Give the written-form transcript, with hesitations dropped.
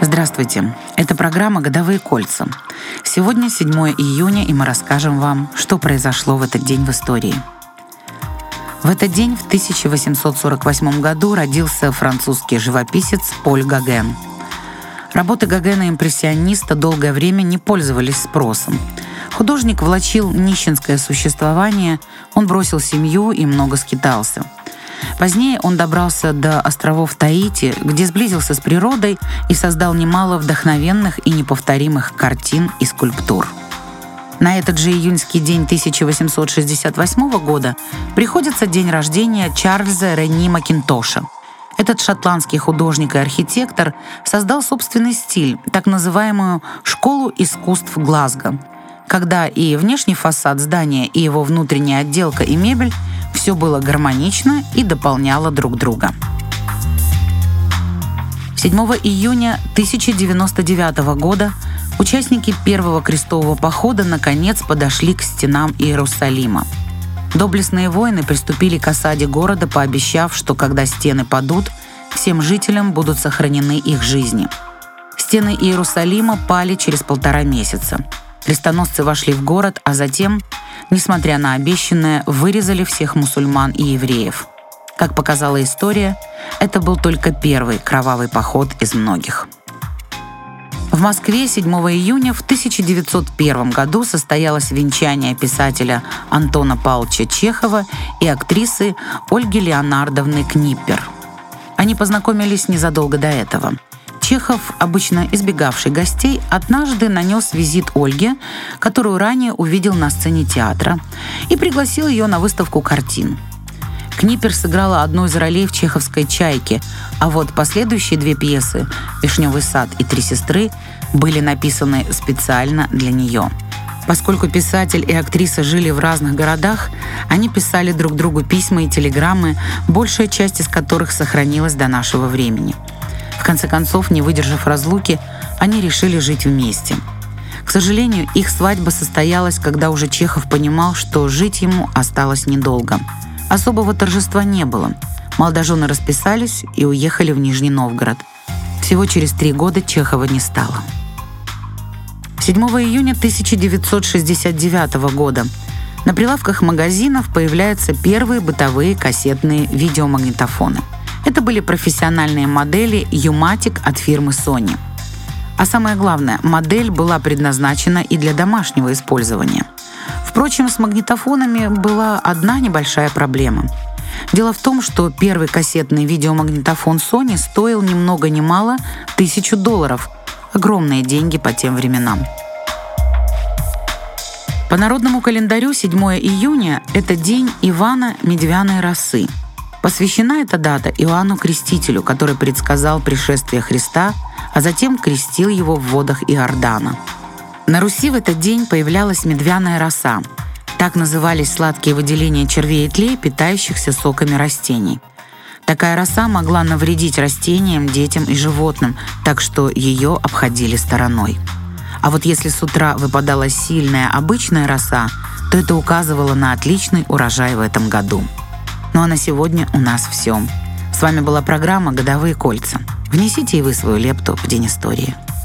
Здравствуйте! Это программа «Годовые кольца». Сегодня 7 июня, и мы расскажем вам, что произошло в этот день в истории. В этот день, в 1848 году, родился французский живописец Поль Гоген. Работы Гогена-импрессиониста долгое время не пользовались спросом. Художник влачил нищенское существование, он бросил семью и много скитался. Позднее он добрался до островов Таити, где сблизился с природой и создал немало вдохновенных и неповторимых картин и скульптур. На этот же июньский день 1868 года приходится день рождения Чарльза Ренни Макинтоша. Этот шотландский художник и архитектор создал собственный стиль, так называемую «школу искусств Глазго», когда и внешний фасад здания, и его внутренняя отделка и мебель – все было гармонично и дополняло друг друга. 7 июня 1099 года участники Первого крестового похода наконец подошли к стенам Иерусалима. Доблестные воины приступили к осаде города, пообещав, что когда стены падут, всем жителям будут сохранены их жизни. Стены Иерусалима пали через 1,5 месяца. Крестоносцы вошли в город, а затем, несмотря на обещанное, вырезали всех мусульман и евреев. Как показала история, это был только первый кровавый поход из многих. В Москве 7 июня в 1901 году состоялось венчание писателя Антона Павловича Чехова и актрисы Ольги Леонардовны Книппер. Они познакомились незадолго до этого. Чехов, обычно избегавший гостей, однажды нанес визит Ольге, которую ранее увидел на сцене театра, и пригласил ее на выставку картин. Книппер сыграла одну из ролей в чеховской «Чайке», а вот последующие 2 пьесы «Вишневый сад» и «Три сестры» были написаны специально для нее. Поскольку писатель и актриса жили в разных городах, они писали друг другу письма и телеграммы, большая часть из которых сохранилась до нашего времени. В конце концов, не выдержав разлуки, они решили жить вместе. К сожалению, их свадьба состоялась, когда уже Чехов понимал, что жить ему осталось недолго. Особого торжества не было. Молодожены расписались и уехали в Нижний Новгород. Всего через 3 года Чехова не стало. 7 июня 1969 года на прилавках магазинов появляются первые бытовые кассетные видеомагнитофоны. Это были профессиональные модели U-Matic от фирмы Sony. А самое главное, модель была предназначена и для домашнего использования. Впрочем, с магнитофонами была одна небольшая проблема. Дело в том, что первый кассетный видеомагнитофон Sony стоил ни много ни мало $1000. Огромные деньги по тем временам. По народному календарю 7 июня – это день Ивана Медвяной росы. Посвящена эта дата Иоанну Крестителю, который предсказал пришествие Христа, а затем крестил его в водах Иордана. На Руси в этот день появлялась медвяная роса. Так назывались сладкие выделения червей и тлей, питающихся соками растений. Такая роса могла навредить растениям, детям и животным, так что ее обходили стороной. А вот если с утра выпадала сильная обычная роса, то это указывало на отличный урожай в этом году. Ну а на сегодня у нас все. С вами была программа «Годовые кольца». Внесите и вы свою лепту в День истории.